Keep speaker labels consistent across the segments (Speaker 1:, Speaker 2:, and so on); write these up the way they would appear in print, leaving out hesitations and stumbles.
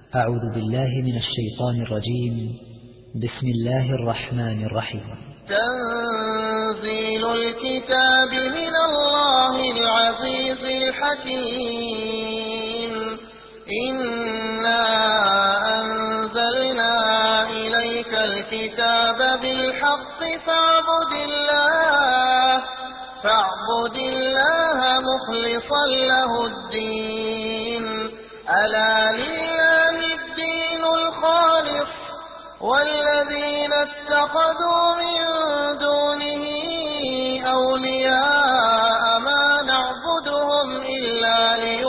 Speaker 1: أعوذ بالله من الشيطان الرجيم. بسم الله الرحمن الرحيم.
Speaker 2: تنزيل الكتاب من الله العزيز الحكيم. إنا أنزلنا إليك الكتاب بالحق فاعبد الله مخلصا له الدين. ألا لله الدين الخالص والذين اتخذوا من دونه أولياء ما نعبدهم إلا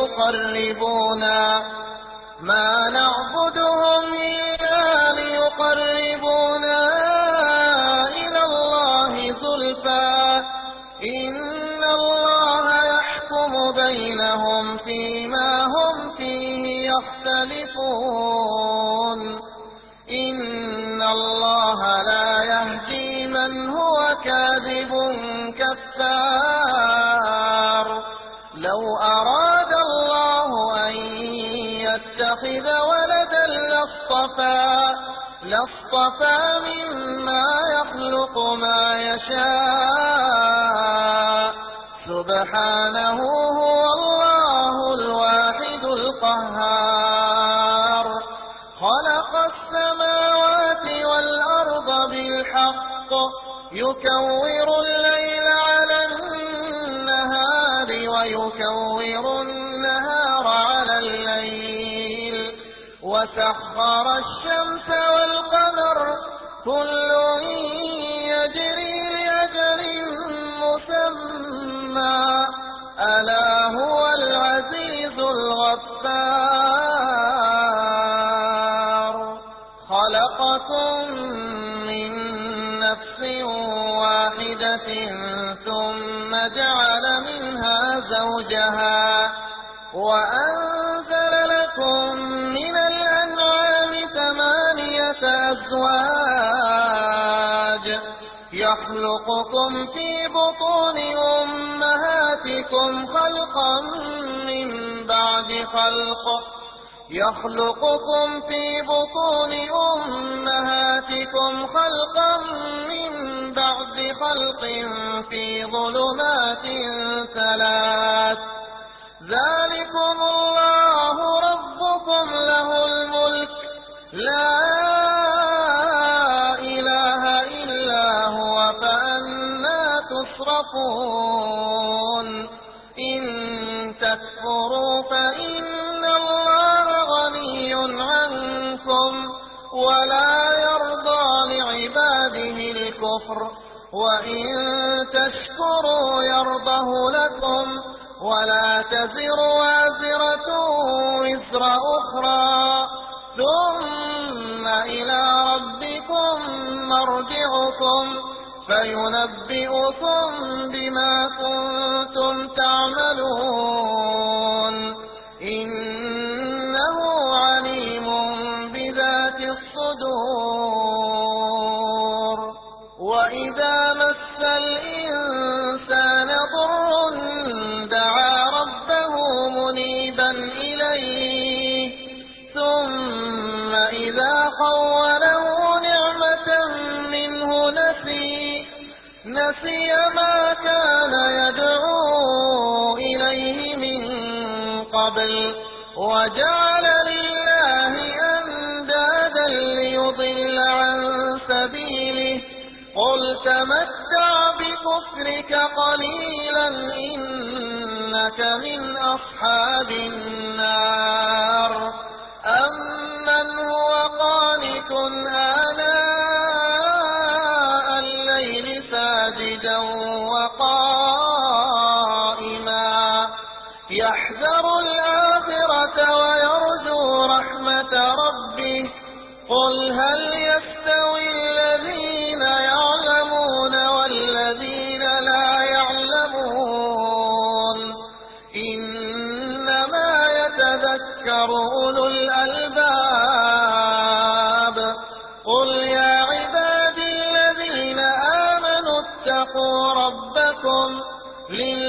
Speaker 2: ليقربونا إلى الله زلفى إن الله يحكم بينهم فيما هم فيه يختلفون. إن الله لا يهدي من هو كاذب كفار. لو أراد الله أن يتخذ ولدا لاصطفى مما يخلق ما يشاء. سبحانه هو الله الواحد القهار. خلق السماوات والأرض بالحق يكور الليل على النهار ويكور النهار على الليل وسخر الشمس والقمر كل يجري لأجل مسمى. ألا هو العزيز الغفار. خلقكم من نفس واحدة ثم جعل منها زوجها وأنزل لكم من الأنعام 8 أزواج يخلقكم في بطون أمهاتكم خلقا من بعد خلق في ظلمات 3. ذلكم الله ربكم له الملك لا إله إلا هو فأنى تصرفون. إن تكفروا فإن الله غني عنكم ولا يرضى لعباده الكفر وإن تشكروا يرضه لكم ولا تزر وازرة وزر أخرى ثم إلى ربكم مرجعكم فينبئكم بما كنتم تعملون. إنه عليم بذات الصدور. وإذا مس الإنسان ضر دعا ربه منيبا إليه ثم إذا خوله نعمة منه نسي ما كان يدعو إليه من قبل وجعل لله أندادا ليضل عن سبيله. قل تمتع بكفرك قليلا إنك من أصحاب النار. أمن هو قانت آناء الليل ساجدا وقائما يحذر الآخرة ويرجو رحمة ربه. قل هل يستوي الذين يعلمون والذين لا يعلمون. إنما يتذكر أولو الألباب. قل يا عبادي الذين آمنوا اتقوا ربكم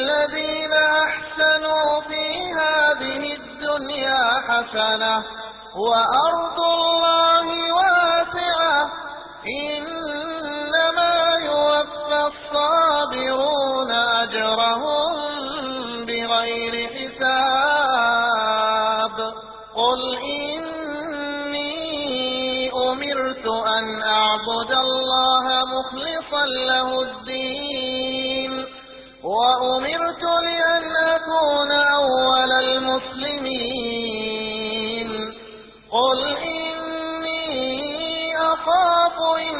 Speaker 2: للذين أحسنوا في هذه الدنيا حسنة وأرض الله واسعة إنما يوفى الصابرون أجرهم بغير حساب قل إني أمرت أن أعبد الله مخلصا له الدين وأمرت لأن أكون أول المسلمين قل إني أخاف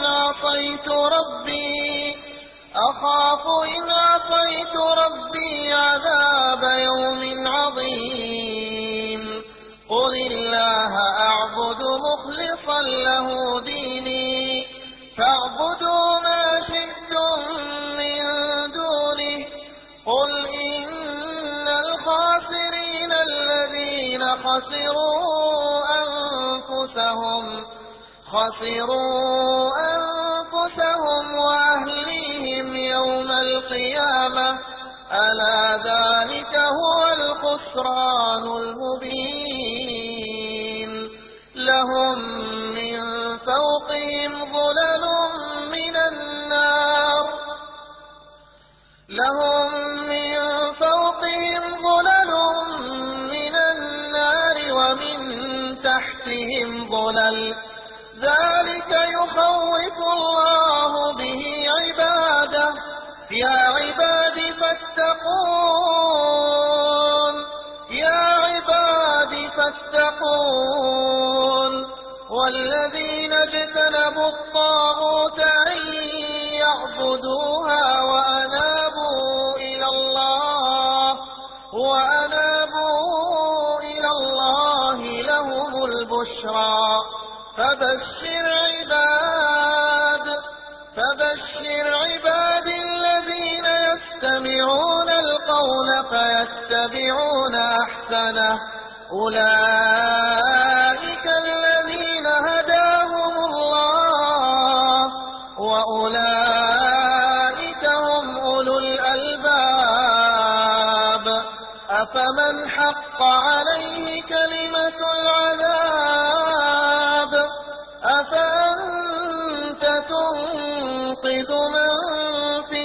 Speaker 2: إن عصيت ربي عذاب يوم عظيم قل الله أعبد مخلصا له ديني فاعبدوا ما شئتم من دونه قل إن الخاسرين الذين خسروا أنفسهم وأهليهم يوم القيامة ألا ذلك هو الخسران المبين لهم من فوقهم ظلل من النار ومن تحتهم ظلل ذلك يخوف الله به عباده يا عباد فاتقون والذين اجتنبوا الطاغوت أن يعبدوها وأنابوا إلى الله لهم البشرى فبشر عباد الذين يستمعون القول فيتبعون أحسنه أولئك الذين هداهم الله وأولئك هم أولو الألباب أفمن حق عليه كلمة العذاب أفأنت تنقذ من في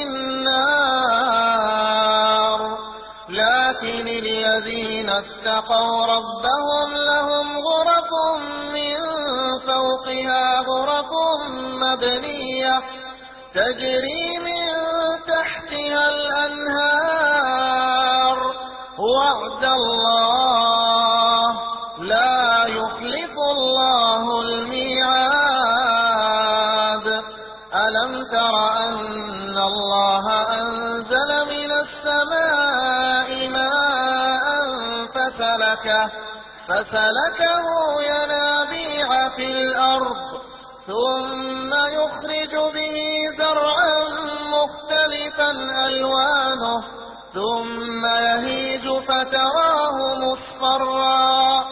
Speaker 2: النار لكن الذين اتقوا ربهم لهم غرف من فوقها غرف مبنية تجري من تحتها الأنهار وعد الله لا يخلف الله الميعاد ألم تر أن الله أنزل من السماء ماء فسلكه ينابيع في الأرض ثم يخرج به زرعا مختلفا ألوانه ثم يهيج فتراه مصفرا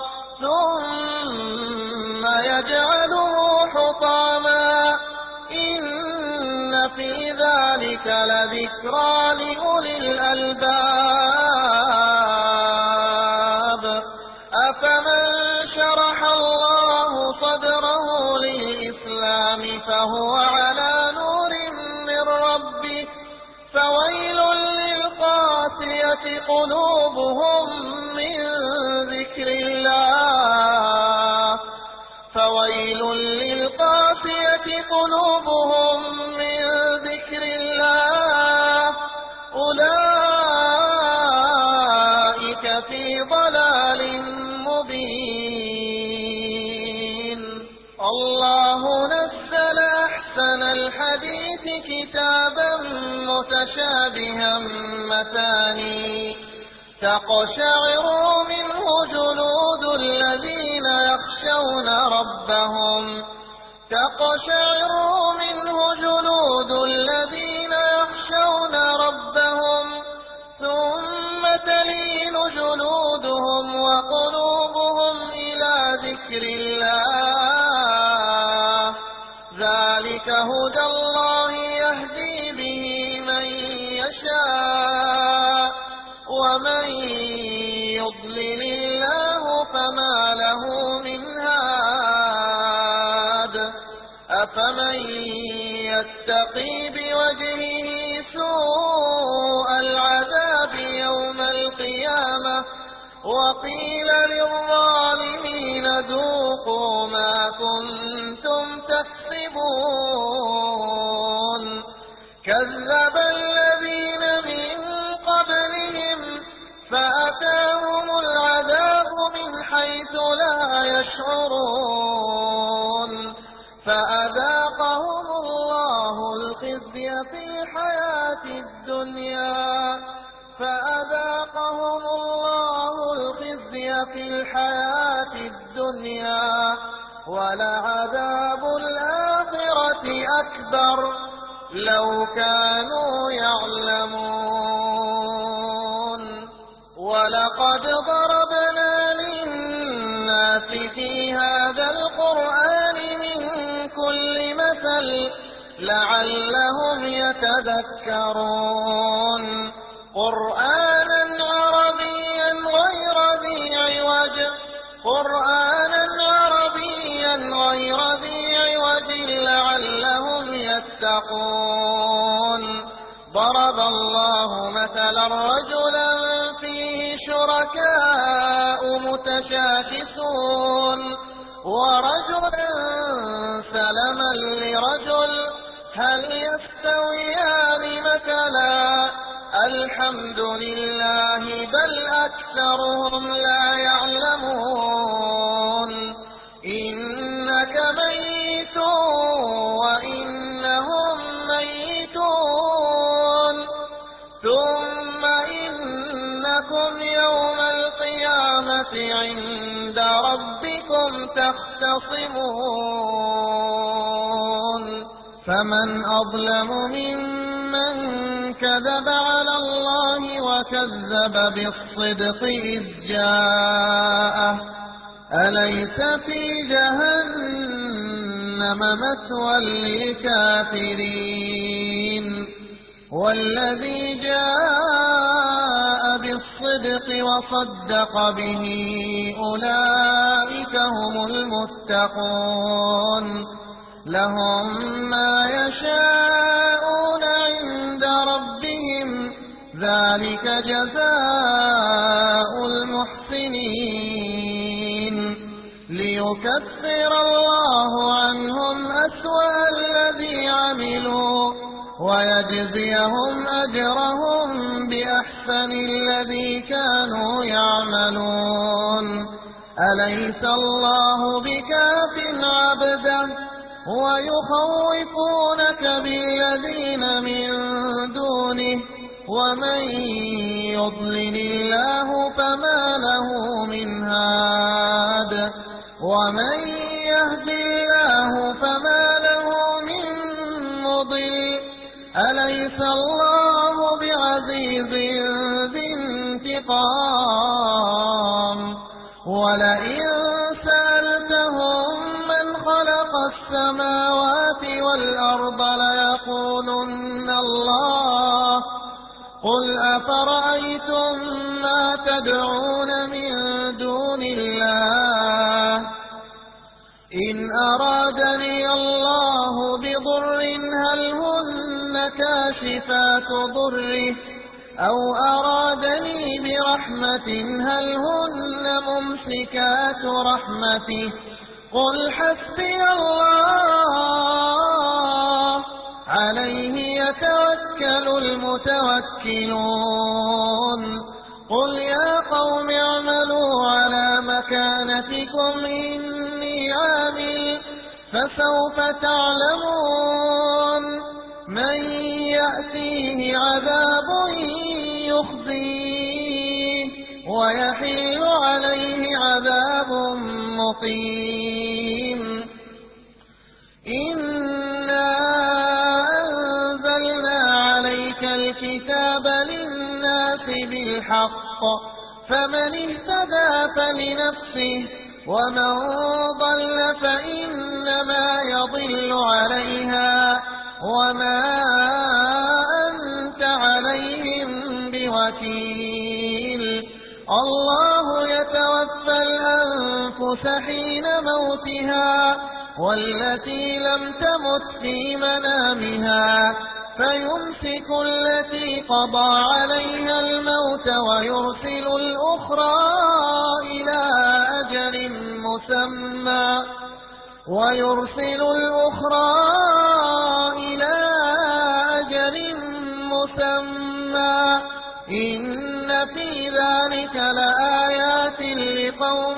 Speaker 2: ثم يجعله حطاما إن في ذلك لذكرى لأولي الألباب أفمن شرح الله صدره للإسلام فهو على نور من ربه فويل للقاسية قلوبهم من ذكر الله أولئك في ضلال مبين الله نزل أحسن الحديث كتابا متشابها مثاني تقشعر منه جلود الذين يخشون ربهم ثم تلين جلودهم وقلوبهم إلى ذكر الله ذلك هدى الله يهدي به من يشاء ومن يضلل الله فما له من هاد أفمن يتقي بوجهه سوء العذاب يوم القيامة وقيل للظالمين ذوقوا ما كنتم تكسبون كذب الذين من قبلهم فأتاهم العذاب من حيث لا يشعرون فأذاقهم الله الخزي في الحياة الدنيا ولعذاب الآخرة أكبر لو كانوا يعلمون ولقد ضربنا للناس في هذا القرآن من كل مثل لعلهم يتذكرون قرآنا عربيا غير ذي عوج لعلهم يتقون ضرب الله مثلا رجلا فيه شركاء متشاكسون ورجلا سلما لرجل هل يستويان مثلا الحمد لله بل أكثرهم لا يعلمون إنك ميت وإنهم ميتون ثم إنكم يوم القيامة عند ربكم تختصمون فمن أظلم ممن كذب على الله وكذب بالصدق إذ جاءه أليس في جهنم مثوى للكافرين والذي جاء بالصدق وصدق به أولئك هم المتقون لهم ما يشاءون عند ربهم ذلك جزاء المحسنين ليكفر الله عنهم أسوأ الذي عملوا ويجزيهم أجرهم بأحسن الذي كانوا يعملون أليس الله بكاف عبده ويخوفونك بالذين من دونه ومن يضلل الله فما له من هاد ومن يهد الله فما له من مضل أليس الله بعزيز ذي انتقام ولئن سألتهم من خلق السماوات والأرض ليقولن الله قل أفرأيتم ما تدعون من دون الله إن أرادني الله بضر هل هن كاشفات ضره أو أرادني برحمة هل هن ممسكات رحمته قل حسبي الله عليه يتوكل المتوكلون قل يا قوم اعملوا على مكانتكم إني عامل فسوف تعلمون من يأتيه عذاب يخزيه ويحل عليه عذاب مقيم إنا أنزلنا عليك الكتاب للناس بالحق فمن اهتدى فلنفسه ومن ضل فإنما يضل عليها وما أنت عليهم بوكيل الله يتوفى الأنفس حين موتها والتي لم تمت في منامها فيمسك التي قضى عليها الموت ويرسل الأخرى إلى أجل مسمى إن في ذلك لآيات لقوم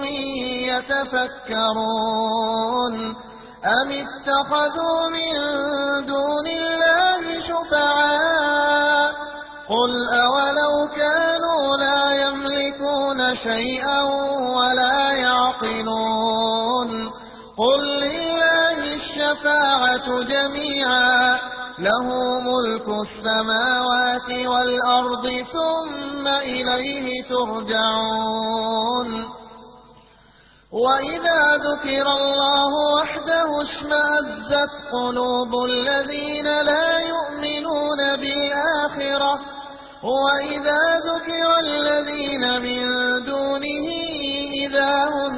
Speaker 2: يتفكرون أم اتخذوا من دون الله شفعاء قل أولو كانوا لا يملكون شيئا ولا يعقلون قل لله الشفاعة جميعا له ملك السماوات والأرض ثم إليه ترجعون وإذا ذكر الله وحده اشمأزت قلوب الذين لا يؤمنون بالآخرة وإذا ذكر الذين من دونه إذا هم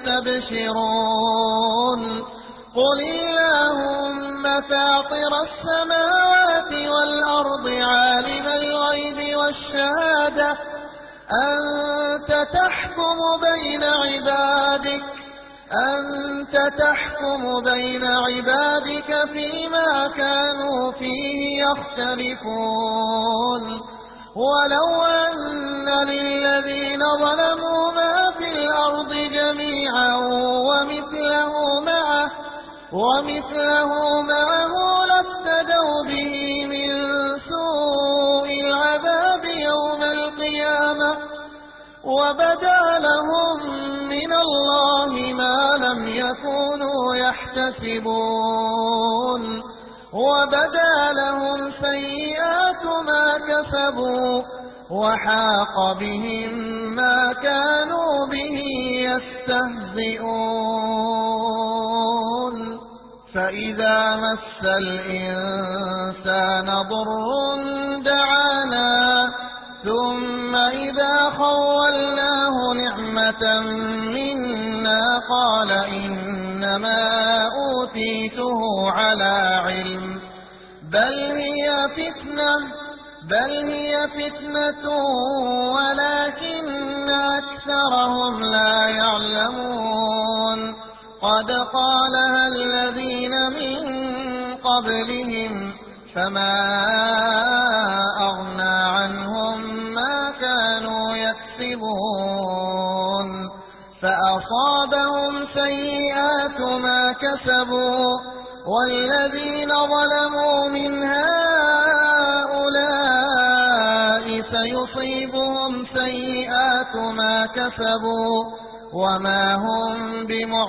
Speaker 2: يستبشرون قل اللهم فاطر السماوات والأرض عالم الغيب والشهادة أنت تحكم بين عبادك فيما كانوا فيه يختلفون ولو أن للذين ظلموا ما في الأرض جميعا ومثله معه لافتدوا به من سوء العذاب يوم القيامة وبدا لهم من الله ما لم يكونوا يحتسبون وبدا لهم سيئات ما كسبوا وحاق بهم ما كانوا به يستهزئون فإذا مس الإنسان ضر دعانا ثم إذا خولناه نعمة منا قال إنما أوتيته على علم بل هي فتنة ولكن أكثرهم لا يعلمون قد قالها الذين من قبلهم فما أغنى عنهم ما كانوا يكسبون فأصابهم سيئات ما كسبوا والذين ظلموا من هؤلاء سيصيبهم سيئات ما كسبوا وما هم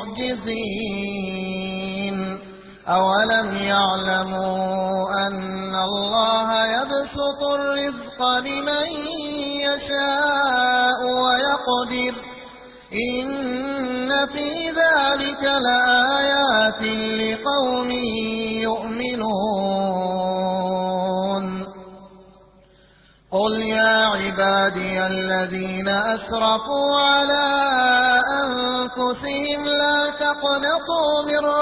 Speaker 2: بمعجزين أولم يعلموا أن الله يبسط الرزق لمن يشاء ويقدر إن في ذلك لآيات لقوم يؤمنون قل يا عبادي الذين أسرفوا على أنفسهم لا تقنطوا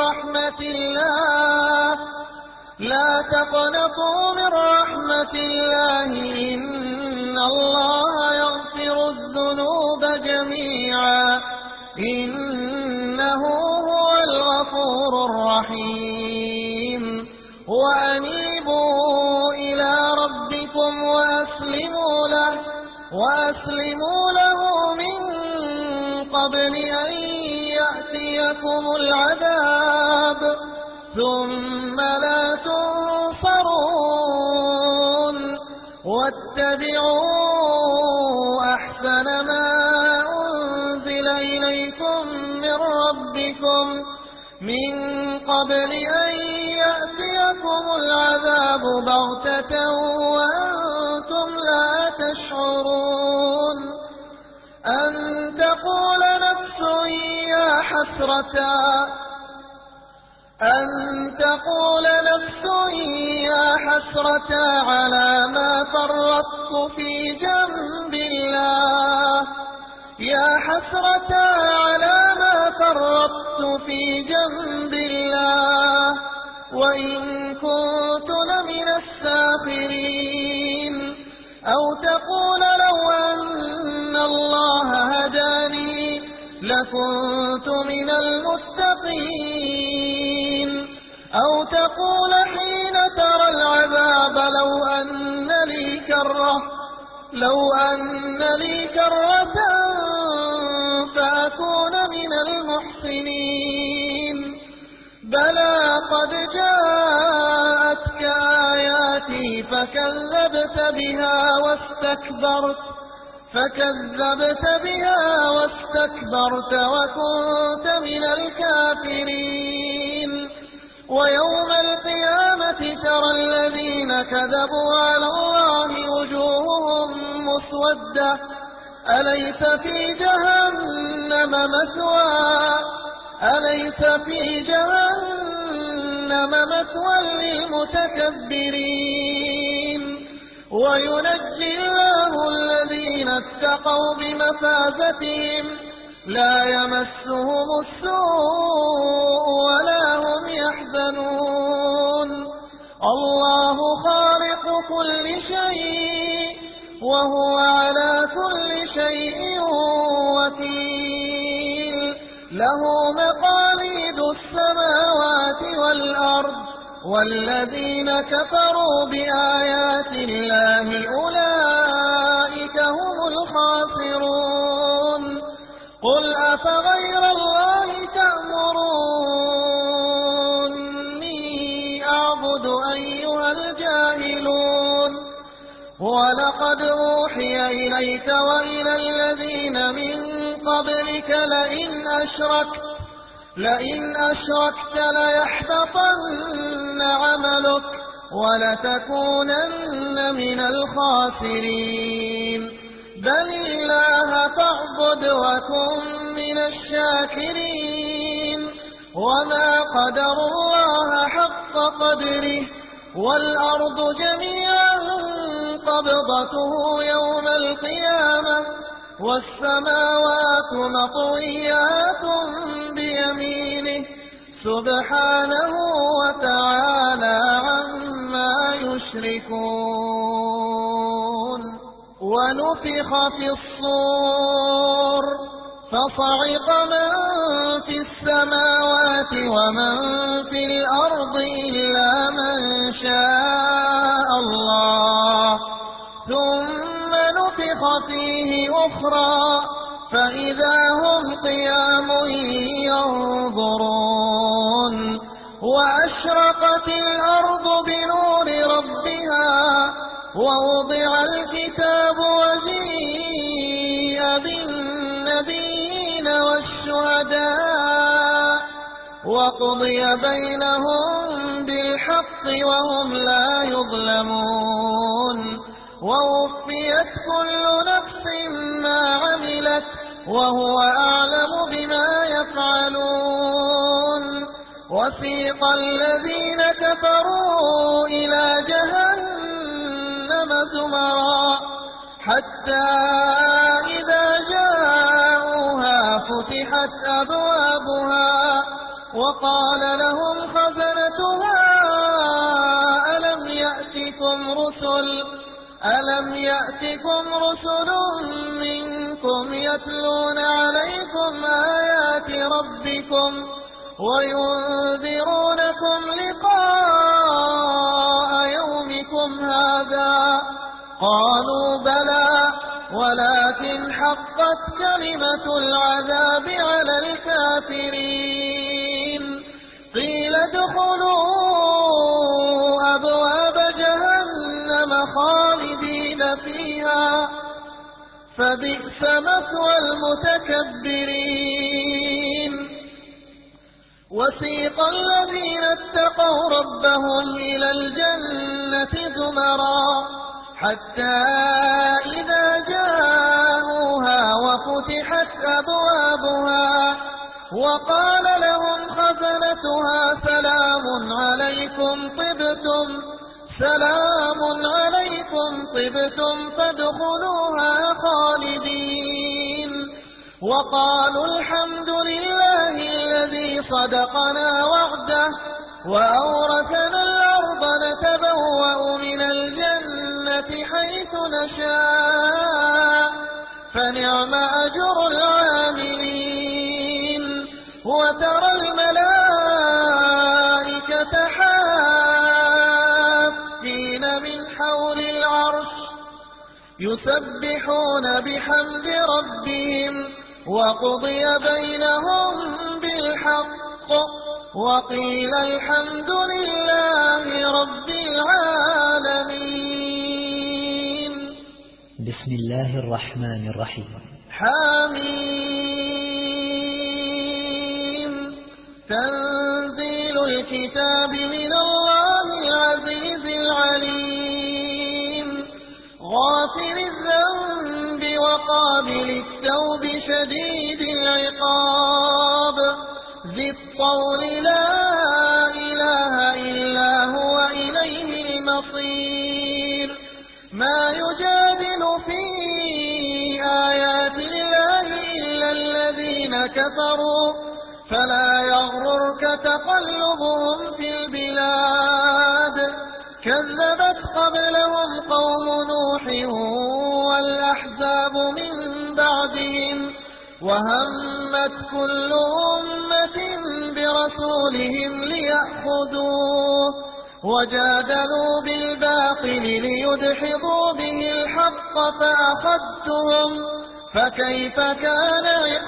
Speaker 2: من رحمة الله إن الله يغفر الذنوب جميعا إنه هو الغفور الرحيم وأنيبوا إلى ربكم وأسلموا له من قبل أن يأتيكم العذاب ثم لا تنصرون واتبعوا أحسن ما أنزل إليكم من ربكم من قبل أن يأتيكم العذاب بغتة وأنتم لا تشعرون أن تقول نفس يا حسرة على ما فرطت في جنب الله تقربت في جنب الله وإن كنت لمن الساخرين أو تقول لو أن الله هداني لكنت من المتقين أو تقول حين ترى العذاب لو أن لي كرة فأكون من المحسنين بلى قد جاءتك آياتي فكذبت بها واستكبرت وكنت من الكافرين ويوم القيامة ترى الذين كذبوا على الله وجوههم مسودة أليس في جهنم مثوى للمتكبرين وينجي الله الذين اتقوا بمفازتهم لا يمسهم السوء ولا هم يحزنون الله خالق كل شيء وهو على كل شيء وكيل له مقاليد السماوات والأرض والذين كفروا بآيات الله أولئك هم الخاسرون قل أفغير الله تأمروني أعبد أيها الجاهلون ولقد أوحي إليك وإلى الذين من قبلك لئن أشركت ليحبطن عملك ولتكونن من الخاسرين بل الله فاعبد وكن من الشاكرين وما قدر الله حق قدره والأرض جميعا قبضته يوم القيامة والسماوات مطويات بيمينه سبحانه وتعالى عما يشركون ونفخ في الصور فصعق من في السماوات ومن في الأرض إلا من شاء الله ثم نفخ فيه أخرى فإذا هم قيام ينظرون وأشرقت الأرض بنور ربها ووضع الكتاب وجيء بالنبيين والشهداء وقضي بينهم بالحق وهم لا يظلمون ووفيت كل نفس ما عملت وهو أعلم بما يفعلون وسيق الذين كفروا إلى جهنم زمرا حتى إذا جاءوها فتحت أبوابها وقال لهم خزنتها ألم يأتكم رسل منكم يتلون عليكم آيات ربكم وينذرونكم لقاء يومكم هذا قالوا بلى ولكن حقت كلمة العذاب على الكافرين قيل ادخلوا أبواب جهنم خالدين فيها فبئس مثوى المتكبرين وسيق الذين اتقوا ربهم إلى الجنة زمرا حتى إذا جاءوها وفتحت أبوابها وقال لهم خزنتها سلام عليكم طبتم فادخلوها خالدين وقالوا الحمد لله صدقنا وعده وأورثنا الأرض نتبوأ من الجنة حيث نشاء فنعم أجر العاملين وترى الملائكة حافين من حول العرش يسبحون بحمد ربهم وقضي بينهم بالحق وقيل الحمد لله رب العالمين.
Speaker 1: بسم الله الرحمن الرحيم.
Speaker 2: حميم. تنزيل الكتاب من الله العزيز العليم غافر الذنب وقابل التوب شديد العقاب ذي الطول لا إله إلا هو إليه المصير. ما يجادل في آيات الله إلا الذين كفروا فلا يغررك تقلبهم في البلاد كذبت قبلهم قوم نوح والأحزاب من بعدهم وهمت كل أمة برسولهم ليأخذوه وجادلوا بالباطل ليدحضوا به الحق فأخذتهم فكيف كان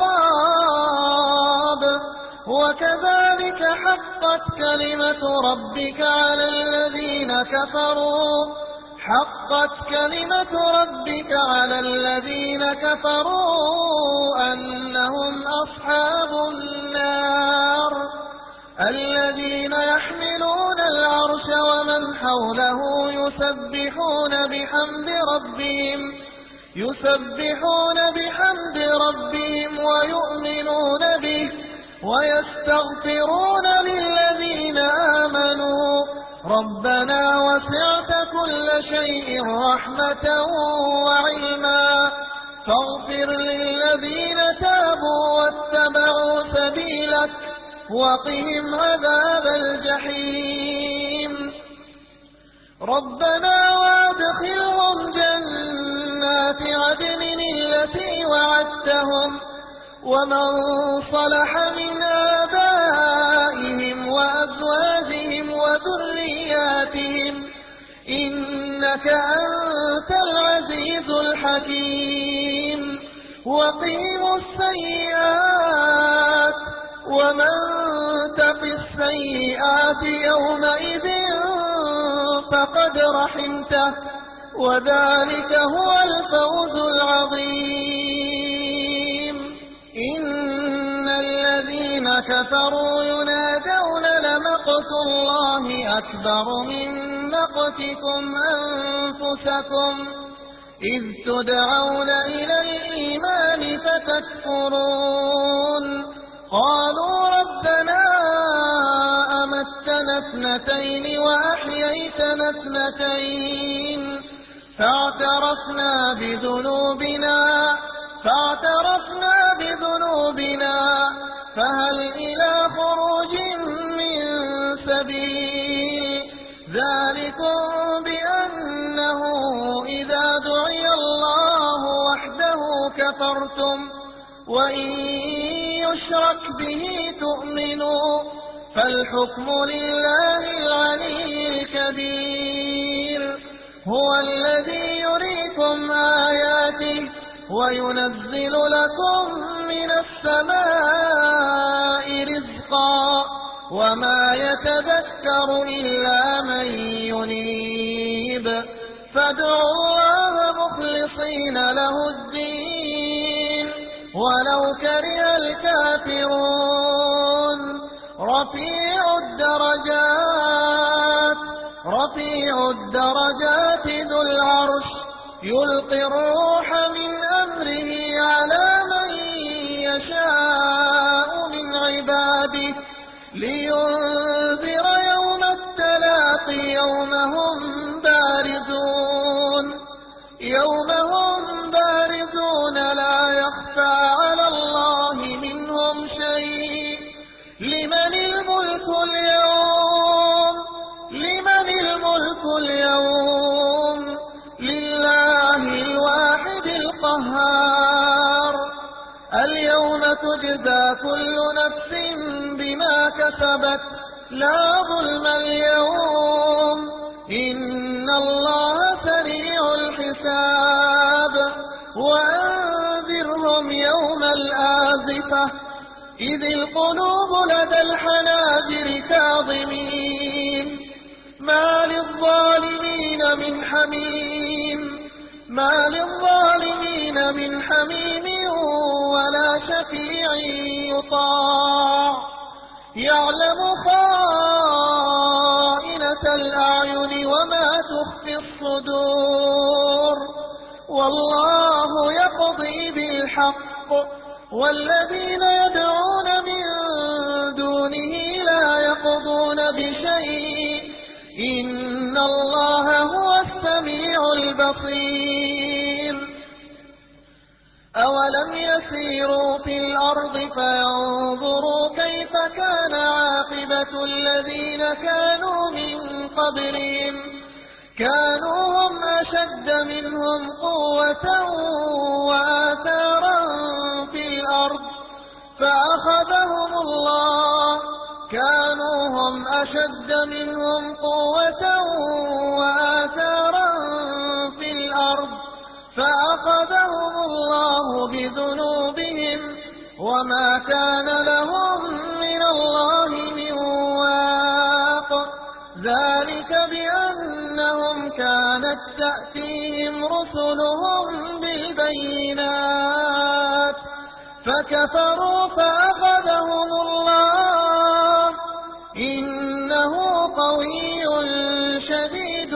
Speaker 2: عقاب. وكذلك حقت كلمة ربك على الذين كفروا أنهم أصحاب النار الذين يحملون العرش ومن حوله يسبحون بحمد ربهم ويؤمنون به ويستغفرون للذين آمنوا ربنا وسعت كل شيء رحمة وعلما فاغفر للذين تابوا واتبعوا سبيلك وقهم عذاب الجحيم. ربنا وادخلهم جنات عدن التي وعدتهم ومن صلح من آبائهم وأزواجهم وذرياتهم إنك أنت العزيز الحكيم. وقهم السيئات ومن تق السيئات يومئذ فقد رحمته وذلك هو الفوز العظيم. إن الذين كفروا ينادون لمقت الله أكبر من مقتكم أنفسكم إذ تدعون إلى الإيمان فتكفرون قالوا ربنا أمتنا اثنتين وأحييتنا اثنتين فاعترفنا بذنوبنا فهل إلى خروج من سبيل. ذلكم بأنه إذا دعي الله وحده كفرتم وإن يشرك به تؤمنوا فالحكم لله العلي الكبير. هو الذي يريكم آياته وينزل لكم من السماء رزقا وما يتذكر إلا من ينيب فادعوا الله مخلصين له الدين ولو كره الكافرون. رفيع الدرجات ذو العرش يلقي الروح من أمره على من يشاء من عباده لينذر يوم التلاق يوم هم بارزون لا يخفى على الله منهم شيء لمن الملك اليوم لمن الملك اليوم لله الواحد القهار اليوم تجزى كل نفس بما كسبت لا ظلم اليوم إن الله سريع الحساب وأنذرهم يوم الآزفة إذ القلوب لدى الحناجر كاظمين ما للظالمين من حميم ولا شفيع يطاع يعلم خائنة الأعين وما تخفي الصدور والله يقضي بالحق والذين يدعون من دونه لا يقضون بشيء إن الله هو السميع البصير أولم يسيروا في الأرض فينظروا كيف كان عاقبة الذين كانوا من قبلهم كانوا هم أشد منهم قوة وآثارا في الأرض فأخذهم الله بذنوبهم وما كان لهم من الله من واق ذلك بأنهم كانت تأتيهم رسلهم بالبينات فكفروا فأخذهم الله إنه قوي شديد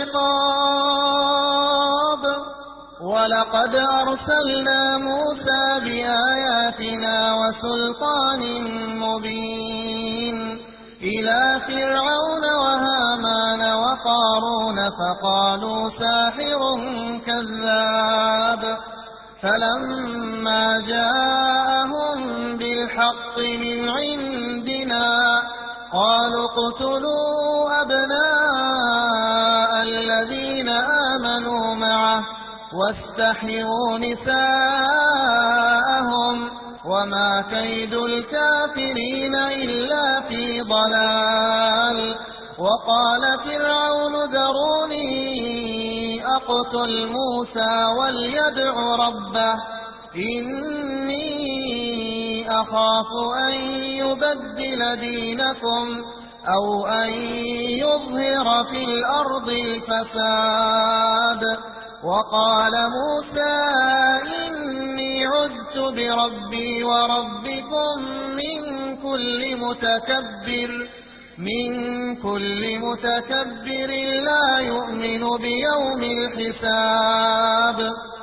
Speaker 2: العقاب ولقد أرسلنا موسى بآياتنا وسلطان مبين إلى فرعون وهامان وقارون فقالوا ساحر كذاب فلما جاءهم بالحق من عندنا قالوا اقتلوا أبناء الذين آمنوا معه واستحيوا نساءهم وما كيد الكافرين إلا في ضلال وقال فرعون ذروني أقتل موسى وليدع ربه إني أخاف أن يبدل دينكم أو أن يظهر في الأرض الفساد وقال موسى إني عذت بربي وربكم من كل متكبر لا يؤمن بيوم الحساب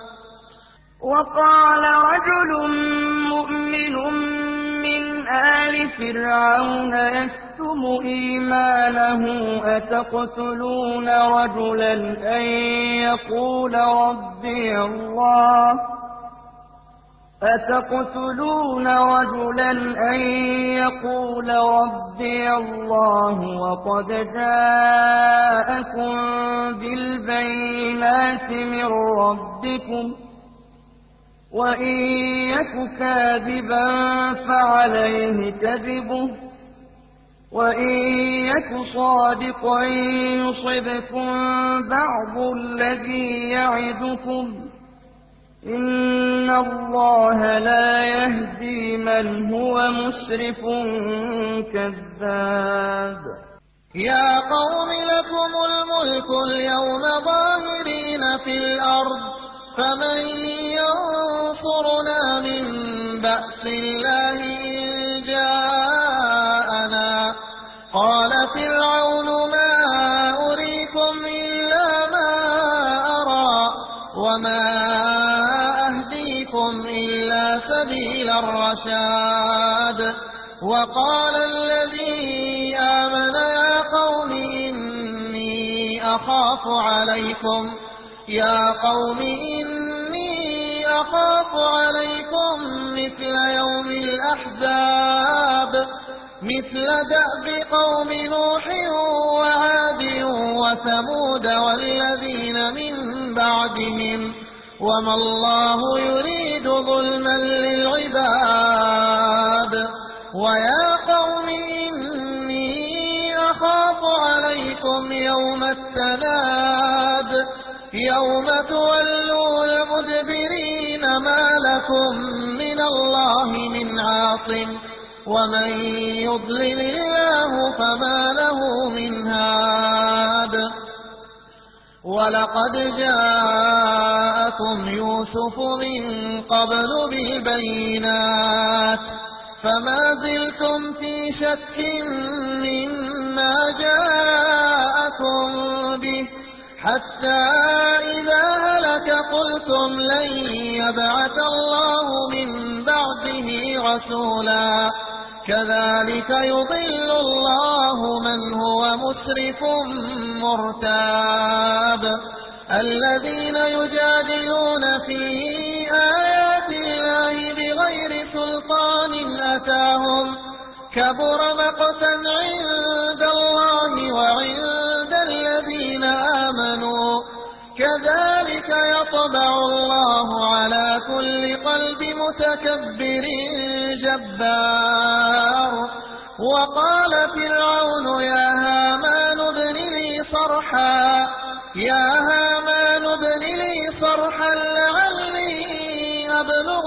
Speaker 3: وقال رجل مؤمن من آل فرعون يكتم إيمانه أتقتلون رجلا أن يقول ربي الله وقد جاءكم بالبينات من ربكم وإن يك كاذبا فعليه كذبه وإن يك صادقا يصبكم بعض الذي يعدكم إن الله لا يهدي من هو مسرف كذاب
Speaker 2: يا قوم لكم الملك اليوم ظاهرين في الأرض فمن ينصرنا من بأس الله إن جاءنا قال فرعون ما أريكم إلا ما أرى وما أهديكم إلا سبيل الرشاد وقال الذي آمن يا قوم إني أخاف عليكم مثل يوم الأحزاب مثل دأب قوم نوح وعاد وثمود والذين من بعدهم وما الله يريد ظلما للعباد ويا قوم إني أخاف عليكم يوم التناد يوم تولون مدبرين ما لكم من الله من عاصم ومن يضلل الله فما له من هاد ولقد جاءكم يوسف من قبل بالبينات فما زلتم في شك مما جاءكم به حتى إذا هلك قلتم لن يبعث الله من بعده رسولا كذلك يضل الله من هو مسرف مرتاب الذين يجادلون في آيات الله بغير سلطان أتاهم كبر مقتا عند الله وعند الذين آمنوا كذلك يطبع الله على كل قلب متكبر جبار وقال فرعون يا هامان ابن لي صرحا لعلي أبلغ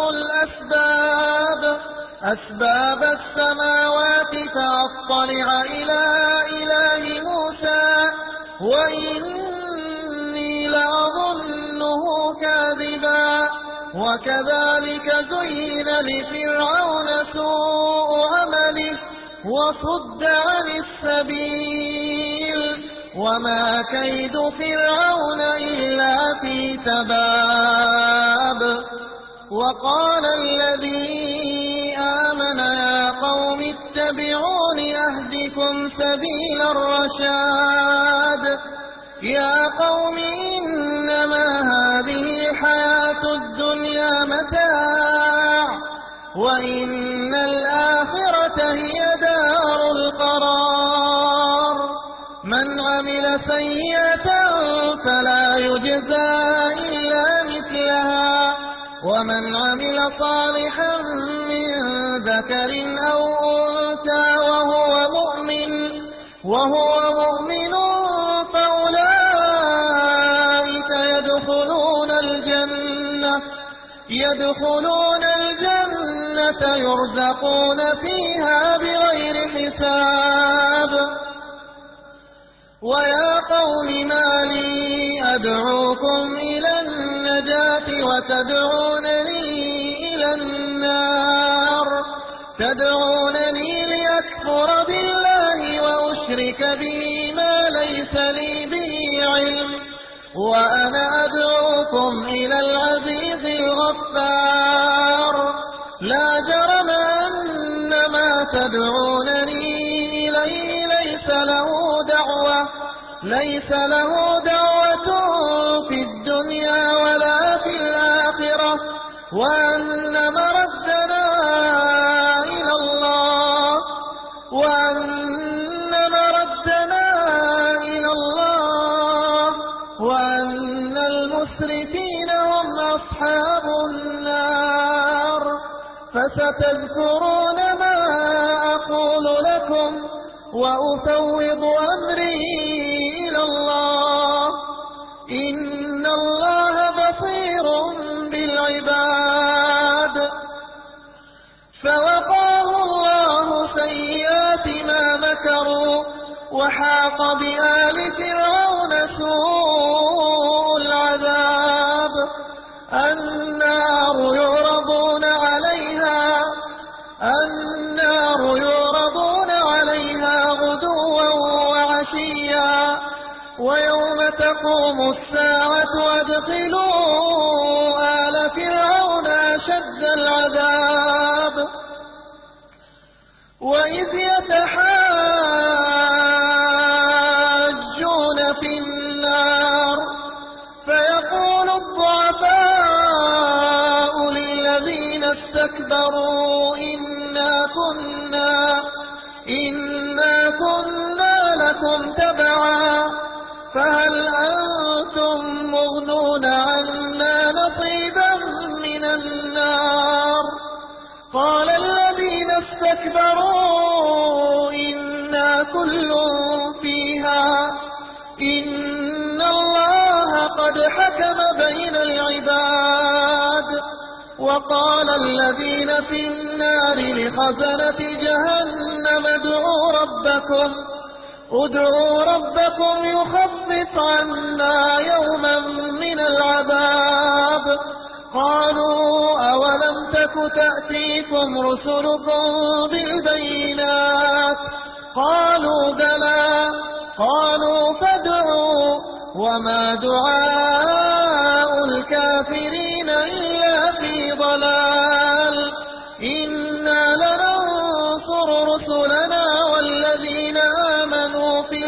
Speaker 2: أسباب السماوات فأطلع إلى إله موسى وإني لأظنه كاذبا وكذلك زين لفرعون سوء عمله وصد عن السبيل وما كيد فرعون إلا في تباب وقال الذي آمن يا قوم اتبعون أهدكم سبيل الرشاد يا قوم إنما هذه الحياة الدنيا متاع وإن الآخرة هي دار القرار من عمل سيئة فلا يجزى إلا مثلها ومن عمل صالحا من ذكر أو أنثى وهو مؤمن فأولئك يدخلون الجنة يرزقون فيها بغير حساب ويا قوم ما لي أدعوكم إلى النجاة وتدعونني إلى النار تدعونني لأكفر بالله وأشرك به ما ليس لي به علم وأنا أدعوكم إلى العزيز الغفار لا جرم أن ما تدعونني إليه ليس له دعوة في الدنيا ولا في الآخرة وأن مردنا إلى الله وأن المسرفين هم أصحاب النار فستذكرون ما أقول لكم وأفوض أمري إلى الله إن الله بصير بالعباد فوقاه الله سيئات ما مكروا وحاق بآل فرعون سوء العذاب النار يعرضون عليها غدوا وعشيا ويوم تقوم الساعة أدخلوا آل فرعون أشد العذاب وإذ يتحاجون في النار فيقول الضعفاء للذين استكبروا كنا لكم تبعا فهل أنتم مغنون عنا نصيبا من النار قال الذين استكبروا إنا كل فيها إن الله قد حكم بين العباد وقال الذين في النار لخزنة جهنم ادعوا ربكم يخفف عنا يوما من العذاب قالوا أولم تك تأتيكم رسلكم بالبينات قالوا بلى قالوا فادعوا وما دعاء الكافرين إلا في ضلال إنا لننصر رسلنا والذين آمنوا في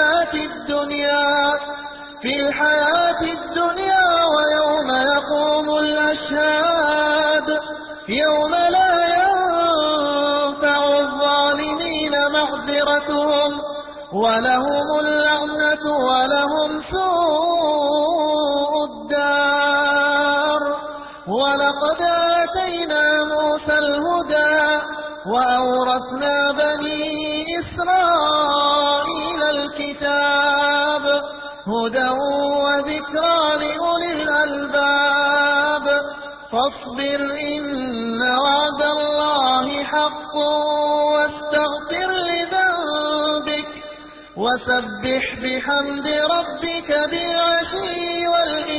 Speaker 2: الحياة الدنيا ويوم يقوم الأشهاد يوم لا ينفع الظالمين معذرتهم ولهم اللعنة ولهم سوء الدار ولقد آتينا موسى الهدى وأورثنا بني إسرائيل الكتاب هدى وذكرى لأولي الألباب فاصبر إن وعد الله حق واستغفر لذنبك وسبح بحمد ربك بالعشي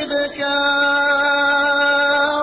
Speaker 2: والإبكار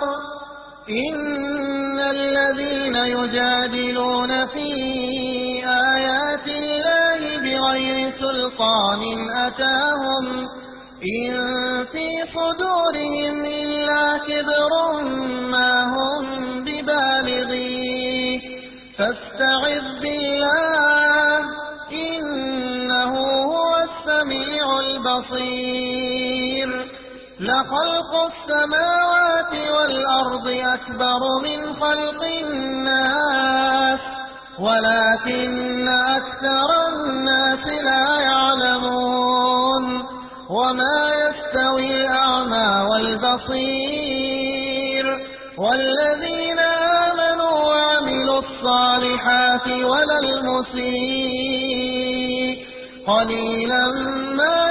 Speaker 2: إن الذين يجادلون في آيات الله بغير سلطان أتاهم إن في صدورهم إلا كبر ما هم ببالغيه فاستعذ بالله إنه هو السميع البصير لخلق السماوات والأرض أكبر من خلق الناس ولكن أكثر الناس لا يعلمون وما يستوي الأعمى والبصير والذين آمنوا وعملوا الصالحات ولا المسيء قليلا ما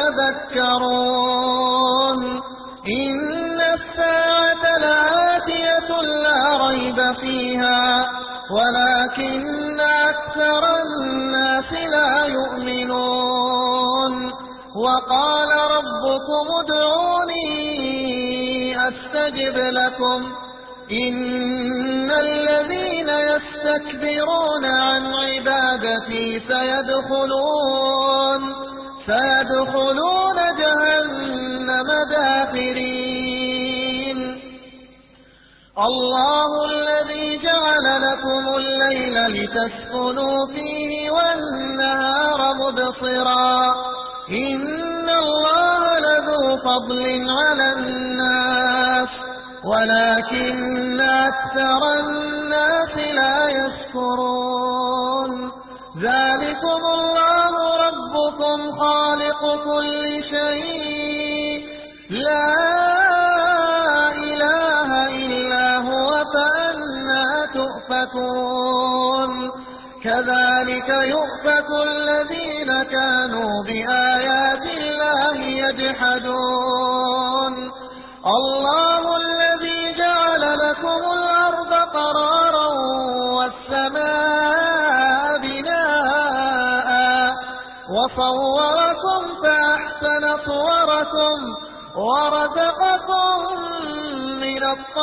Speaker 2: تتذكرون إن الساعة لآتية لا ريب فيها ولكن أكثر الناس لا يؤمنون وقال ربكم ادعوني أستجب لكم إن الذين يستكبرون عن عبادتي سيدخلون جهنم داخرين الله الذي جعل لكم الليل لتسكنوا فيه والنهار مبصرا إن الله لذو فضل على الناس ولكن أكثر الناس لا يشكرون ذلكم الله ربكم خالق كل شيء لا إله إلا هو فأنى تؤفكون كذلك يؤفك الذين كانوا بآيات الله يجحدون الله الذي جعل لكم الأرض قرارا والسماء بناء وصوركم فأحسن صوركم ورزقكم من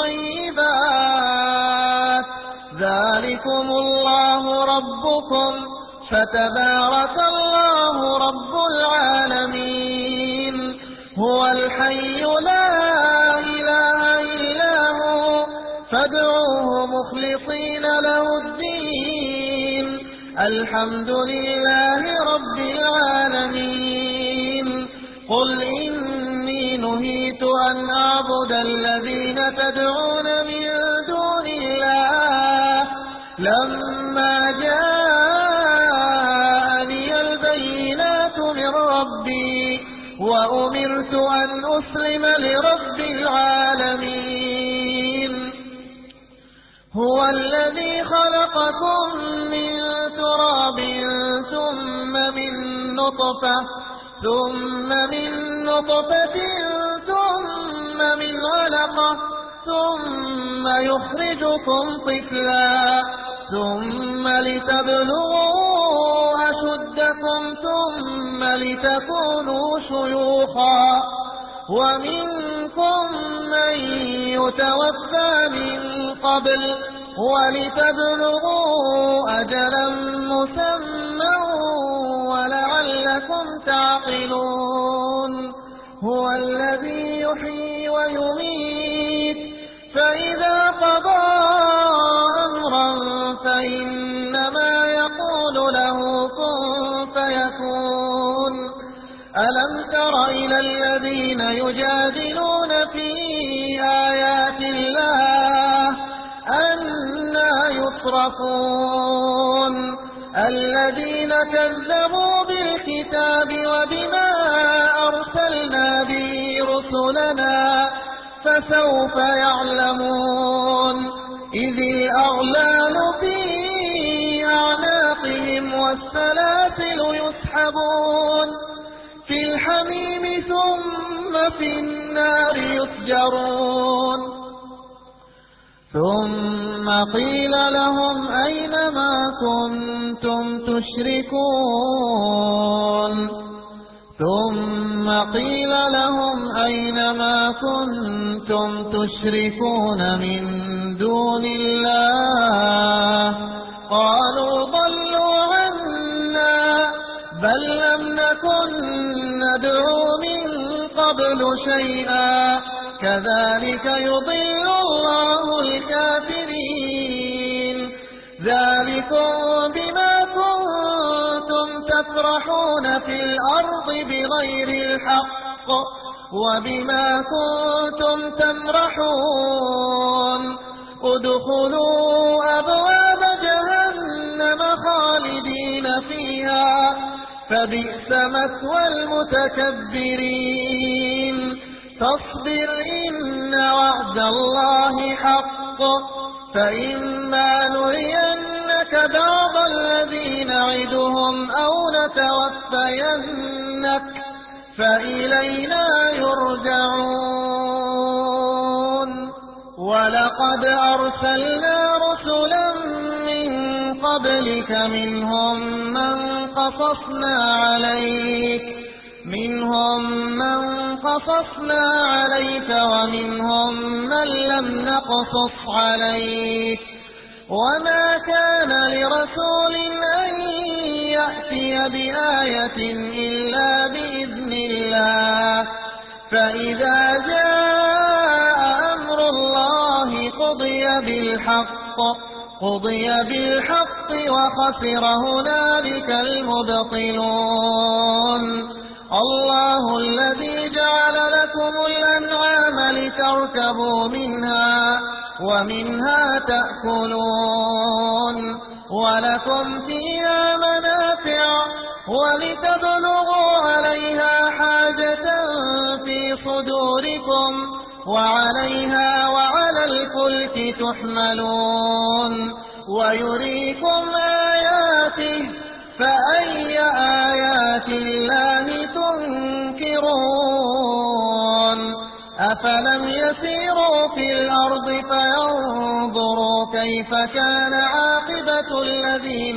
Speaker 2: الطيبات ذلكم الله ربكم فتبارك الله رب العالمين هو الحي لا إله إلا هو فادعوه مخلصين له الدين الحمد لله رب العالمين قل إني نهيت أن أعبد الذين تدعون من دون الله لما جاءني نسلم لرب العالمين. هو الذي خلقكم من تراب ثم من نطفة ثم من علقة ثم يخرجكم طفلا ثم لتبلغوا أشدكم ثم لتكونوا شيوخا ومنكم من يتوفى من قبل ولتبلغوا أجلا مسمى ولعلكم تعقلون. هو الذي يحيي ويميت فإذا قضى أمرا فإنما يقول له كن فيكون. ألم تر إلى الذين يجادلون في آيات الله أنى يصرفون الذين كذبوا بالكتاب وبما أرسلنا به رسلنا فسوف يعلمون إذ الأغلال في أعناقهم والسلاسل يسحبون في الحميم ثم في النار يسجرون. ثم قيل لهم أين ما كنتم تشركون من دون الله قالوا ضلوا عنا بل لم نكن ندعو من قبل شيئا كذلك يضل الله الكافرين. ذلكم بما كنتم تفرحون في الأرض بغير الحق وبما كنتم تمرحون. ادخلوا أبواب جهنم خالدين فيها فبئس مثوى المتكبرين. فاصبر إن وعد الله حق فإما نرينك بعض الذي نعدهم أو نتوفينك فإلينا يرجعون. ولقد أرسلنا رسلا من قبلك منهم من قصصنا عليك ومنهم من لم نقصص عليك وما كان لرسول أن يأتي بآية إلا بإذن الله فإذا جاء أمر الله قضي بالحق وخسر هنالك المبطلون. الله الذي جعل لكم الأنعام لتركبوا منها ومنها تأكلون ولكم فيها منافع ولتبلغوا عليها حاجة في صدوركم وعليها وعلى الفلك تحملون ويريكم آياته فأي آيات الله تنكرون. أفلم يسيروا في الأرض فينظروا كيف كان عاقبة الذين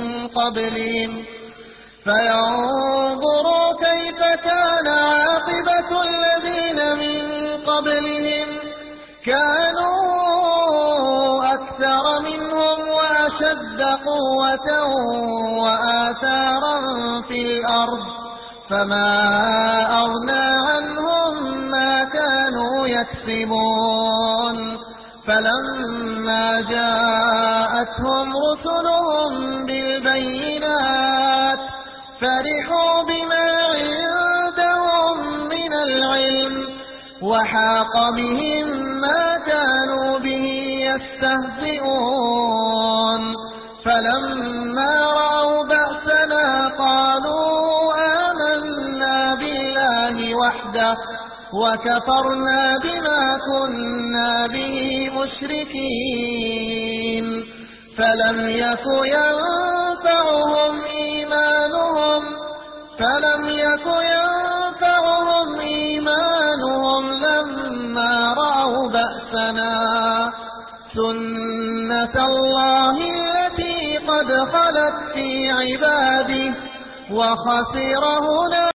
Speaker 2: من قبلهم كانوا أكثر منهم وأشد قوة وآثارا في الأرض فما أغنى عنهم ما كانوا يكسبون. فلما جاءتهم رسلهم بالبينات فرحوا بما عندهم من العلم وحاق بهم ما كانوا به يستهزئون. فلما رأوا بأسنا قالوا آمنا بالله وحده وكفرنا بما كنا به مشركين فلم يك ينفعهم إيمانهم لما رأوا بأسنا سنة الله التي قد خلت في عباده وخسر هنالك